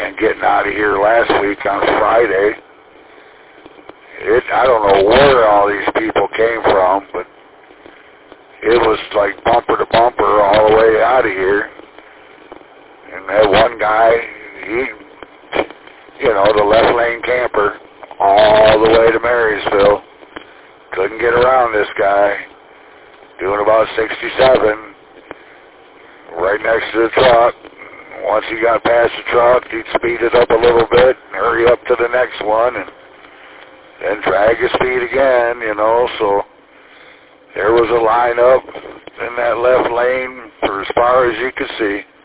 and getting out of here last week on Friday. I don't know where all these people came from, but it was like bumper to bumper all the way out of here. And that one guy, the left lane camper, all the way to Marysville. Couldn't get around this guy. Doing about 67, right next to the truck. Once he got past the truck, he'd speed it up a little bit and hurry up to the next one and then drag his speed again, so there was a lineup in that left lane for as far as you could see.